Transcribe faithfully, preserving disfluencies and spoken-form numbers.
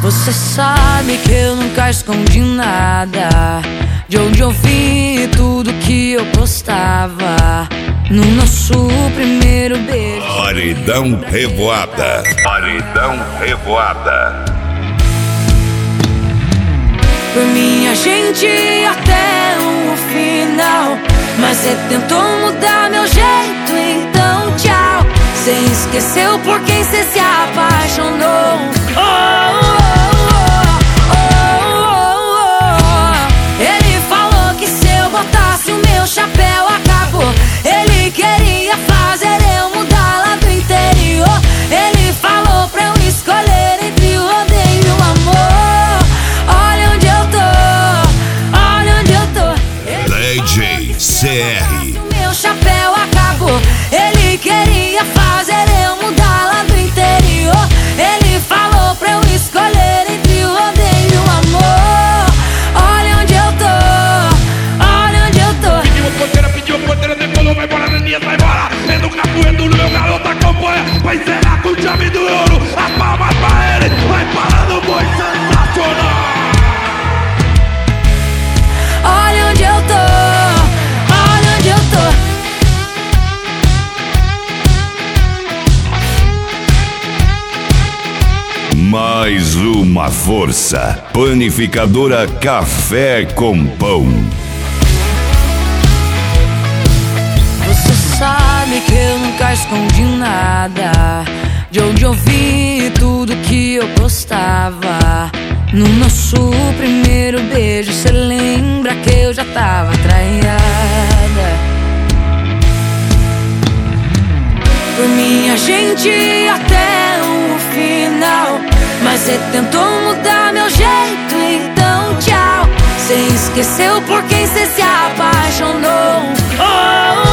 Você sabe que eu nunca escondi nada, de onde eu vi tudo que eu gostava. No nosso primeiro beijo. Paredão Revoada. Paredão Revoada. Por mim a gente ia até o final, mas você tentou mudar meu jeito, então tchau. Você esqueceu por quem você se apaixonou. Oh, oh, oh, oh, oh. Ele falou que se eu botasse o meu chapéu acabou. Ele queria fazer eu mudar lá do interior. Ele falou pra eu escolher entre o rodeio e o amor. Olha onde eu tô, olha onde eu tô. D J C R. O meu chapéu acabou. Ele queria fazer eu mudar lá do interior. Ele falou pra eu escolher entre o rodeio e o amor. Olha onde eu tô, olha onde eu tô. Pediu a porteira, pediu a porteira, decolou, vai embora, Daniel, vai embora. Vendo o capoeiro do meu garoto acompanha. Vai encerrar com chave do ouro. As palmas pra ele, vai parando o boi sensacional. Olha onde eu tô, olha onde eu tô. Mais uma força. Panificadora Café com Pão. Você sabe que eu nunca escondi nada, de onde eu vi tudo que eu gostava. No nosso primeiro beijo, cê lembra que eu já tava traiada. Por mim a gente ia até o final, mas você tentou mudar meu jeito, então tchau. Você esqueceu por quem você se apaixonou. Oh,